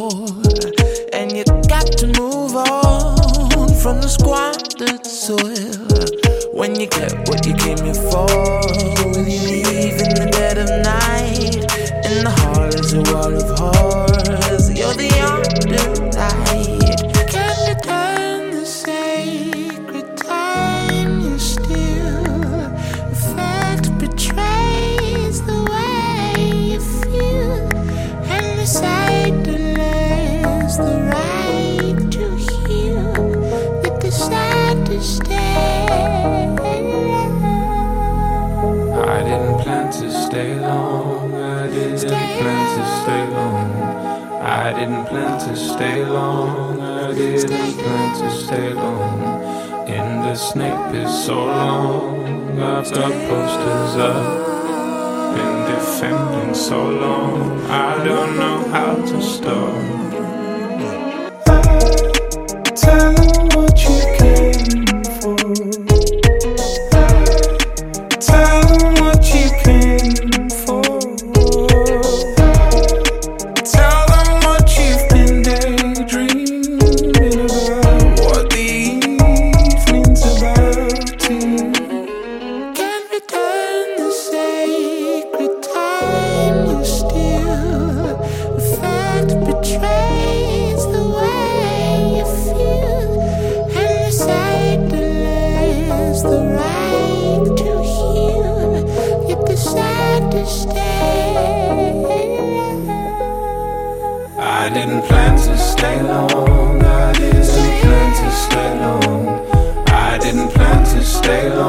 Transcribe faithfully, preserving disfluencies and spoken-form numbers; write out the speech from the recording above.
And you got to move on from the squandered soil. When you get what you came here for, will you leave in the dead of night? In the heart is a wall of horrors. You're the underlight. Can you turn the sacred time you steal? The fact betrays the way you feel, and the sight delays the right to heal. Yet decide to stay. I didn't plan to stay long. I didn't plan to stay long. I didn't plan to stay long. I didn't plan to stay long. And the snake is so long. I've got posters up. Been defending so long. I don't know how to stop. Tell them what you came for. Tell them what you came for. Tell them what you've been daydreaming about, what the evening's about to you. Can return the sacred time you steal. The fact betrays the way you feel, and the sight delays the right to heal. Yet decide to stay. I didn't plan to stay long. I didn't plan to stay long. I didn't plan to stay long.